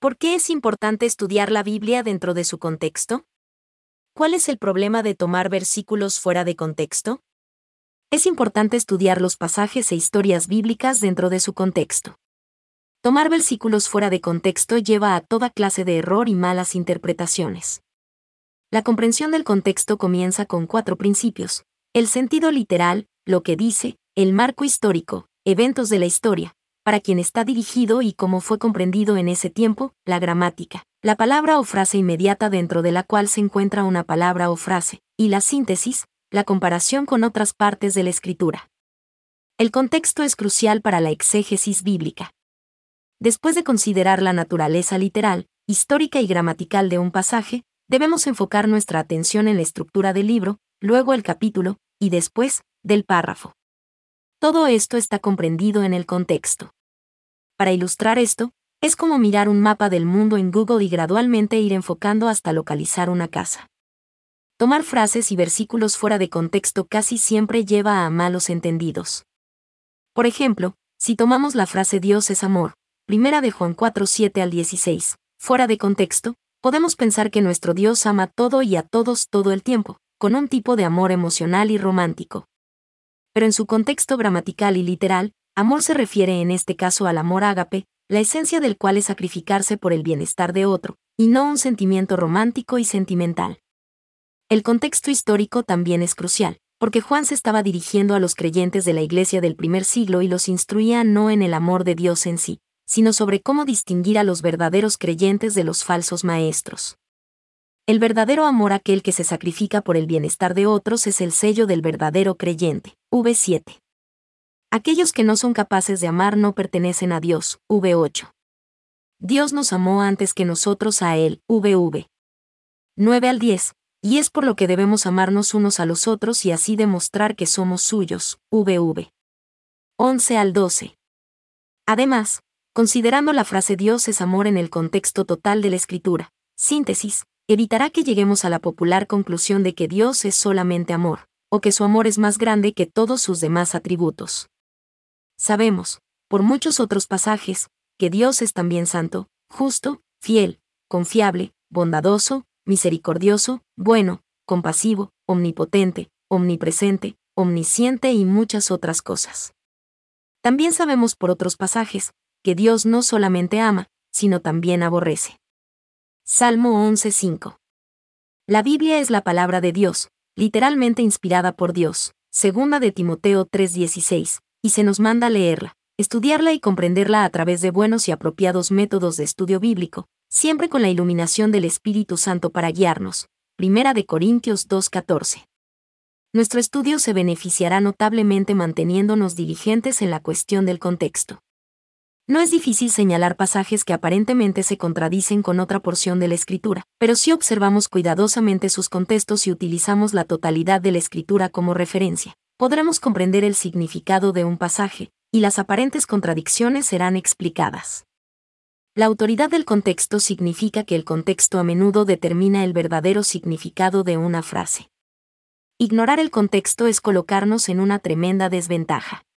¿Por qué es importante estudiar la Biblia dentro de su contexto? ¿Cuál es el problema de tomar versículos fuera de contexto? Es importante estudiar los pasajes e historias bíblicas dentro de su contexto. Tomar versículos fuera de contexto lleva a toda clase de error y malas interpretaciones. La comprensión del contexto comienza con 4 principios: el sentido literal, lo que dice; el marco histórico, eventos de la historia, para quien está dirigido y cómo fue comprendido en ese tiempo; la gramática, la palabra o frase inmediata dentro de la cual se encuentra una palabra o frase; y la síntesis, la comparación con otras partes de la escritura. El contexto es crucial para la exégesis bíblica. Después de considerar la naturaleza literal, histórica y gramatical de un pasaje, debemos enfocar nuestra atención en la estructura del libro, luego el capítulo, y después, del párrafo. Todo esto está comprendido en el contexto. Para ilustrar esto, es como mirar un mapa del mundo en Google y gradualmente ir enfocando hasta localizar una casa. Tomar frases y versículos fuera de contexto casi siempre lleva a malos entendidos. Por ejemplo, si tomamos la frase Dios es amor, 1 de Juan 4, 7 al 16, fuera de contexto, podemos pensar que nuestro Dios ama todo y a todos todo el tiempo, con un tipo de amor emocional y romántico. Pero en su contexto gramatical y literal, amor se refiere en este caso al amor ágape, la esencia del cual es sacrificarse por el bienestar de otro, y no un sentimiento romántico y sentimental. El contexto histórico también es crucial, porque Juan se estaba dirigiendo a los creyentes de la iglesia del primer siglo y los instruía no en el amor de Dios en sí, sino sobre cómo distinguir a los verdaderos creyentes de los falsos maestros. El verdadero amor, aquel que se sacrifica por el bienestar de otros, es el sello del verdadero creyente. V7. Aquellos que no son capaces de amar no pertenecen a Dios. V8. Dios nos amó antes que nosotros a Él. VV. 9 al 10. Y es por lo que debemos amarnos unos a los otros y así demostrar que somos suyos. VV. 11 al 12. Además, considerando la frase Dios es amor en el contexto total de la escritura, síntesis, evitará que lleguemos a la popular conclusión de que Dios es solamente amor, o que su amor es más grande que todos sus demás atributos. Sabemos, por muchos otros pasajes, que Dios es también santo, justo, fiel, confiable, bondadoso, misericordioso, bueno, compasivo, omnipotente, omnipresente, omnisciente y muchas otras cosas. También sabemos por otros pasajes, que Dios no solamente ama, sino también aborrece. Salmo 11:5. La Biblia es la palabra de Dios, literalmente inspirada por Dios, 2 de Timoteo 3:16, y se nos manda leerla, estudiarla y comprenderla a través de buenos y apropiados métodos de estudio bíblico, siempre con la iluminación del Espíritu Santo para guiarnos. 1 de Corintios 2:14. Nuestro estudio se beneficiará notablemente manteniéndonos diligentes en la cuestión del contexto. No es difícil señalar pasajes que aparentemente se contradicen con otra porción de la Escritura, pero si observamos cuidadosamente sus contextos y utilizamos la totalidad de la Escritura como referencia, podremos comprender el significado de un pasaje, y las aparentes contradicciones serán explicadas. La autoridad del contexto significa que el contexto a menudo determina el verdadero significado de una frase. Ignorar el contexto es colocarnos en una tremenda desventaja.